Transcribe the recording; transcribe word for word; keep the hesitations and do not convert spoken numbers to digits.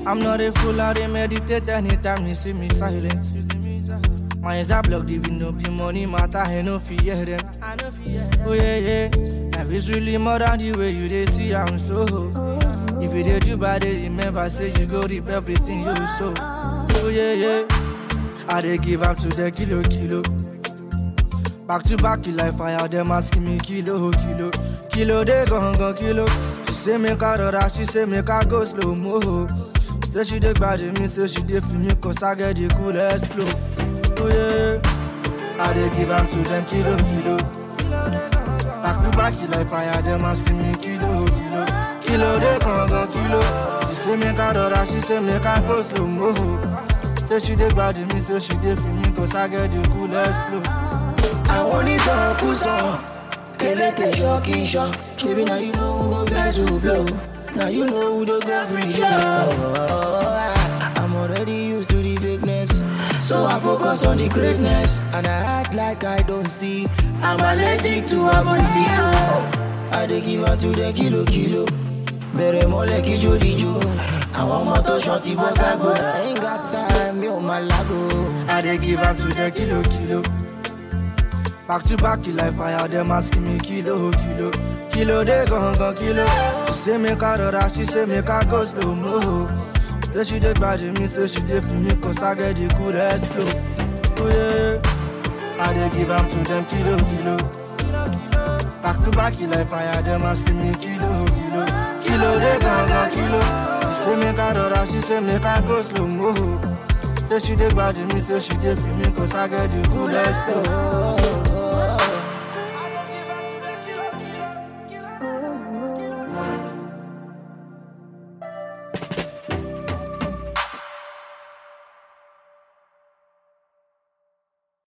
I'm not a fool, I dey meditate anytime you see me silent. My eyes are blocked, even though the money matter, I no fear them. Oh yeah, yeah, life is really more than the way you they see I'm so. If you did you bad, remember say you go reap everything you sow. Oh yeah, yeah, I dey give up to the kilo, kilo. Back to back, you like fire, them asking me kilo, kilo. Kilo, they gon' go kilo. She say make her rora, she say make her go slow mo. Say she dey bad me, say she dey feel me, cause I get the coolest flow. Oh yeah, I dey give up to them kilo, kilo. Back to back, you like fire, them asking me kilo, kilo. Kilo, they gon' go kilo. She say make her rora, she say make her go slow mo. Say she dey bad me, say she dey feel me, cause I get the coolest flow. I want it all, kuso. Elete shocking shot. Baby, now you know who go best to blow. Now you know who the go free show. I'm already used to the fakeness, so I focus on the greatness. And I act like I don't see. I'm allergic to amnesia. I dey give her to the kilo, kilo. Bere mole kijo dijo. I want more to shorty boss I go. I ain't got time, yo malago. I dey give up to the kilo, kilo. Back to back, you like fire, them asking me kilo, kilo. Kilo, they gon' go kilo. She say make her rora, she say make her go slow mo. Say she dey bad me, say she dey feel me, cause I get the coolest flow. Oh yeah, I dey give up to them kilo, kilo. Back to back, you like fire, them asking me kilo, kilo. Kilo, they gon' go kilo. She say make her rora, she say make her go slow mo. Say she dey bad me, say she dey feel me, cause I get the coolest flow.